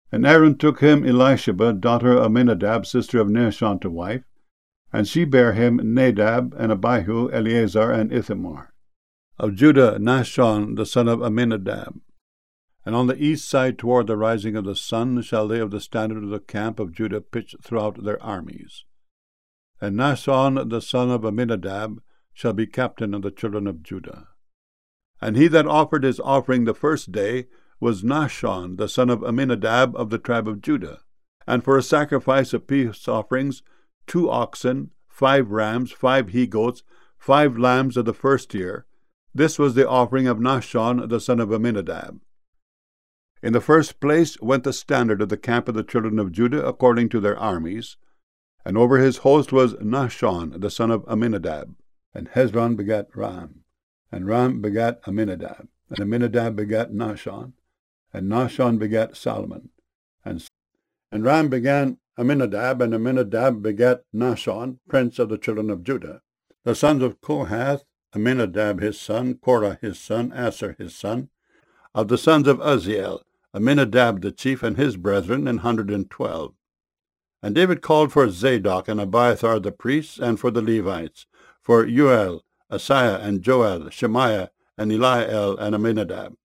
And Aaron took him Elisheba, daughter of Amminadab, sister of Nahshon, to wife, and she bare him Nadab, and Abihu, Eleazar, and Ithamar. Of Judah, Nahshon, the son of Amminadab. And on the east side toward the rising of the sun shall they of the standard of the camp of Judah pitch throughout their armies. And Nahshon, the son of Amminadab, shall be captain of the children of Judah. And he that offered his offering the first day was Nahshon, the son of Amminadab, of the tribe of Judah. And for a sacrifice of peace offerings, 2 oxen, 5 rams, 5 he-goats, 5 lambs of the first year. This was the offering of Nahshon, the son of Amminadab. In the first place went the standard of the camp of the children of Judah according to their armies, and over his host was Nahshon, the son of Amminadab. And Hezron begat Ram, and Ram begat Amminadab, and Amminadab begat Nahshon, and Nahshon begat Salmon. And Ram begat Amminadab, and Amminadab begat Nahshon, prince of the children of Judah. The sons of Kohath, Amminadab his son, Korah his son, Asher his son. Of the sons of Uzziel, Amminadab the chief, and his brethren, 112. And David called for Zadok and Abiathar the priests, and for the Levites, for Uel, Asaiah, and Joel, Shemaiah, and Eliel, and Amminadab.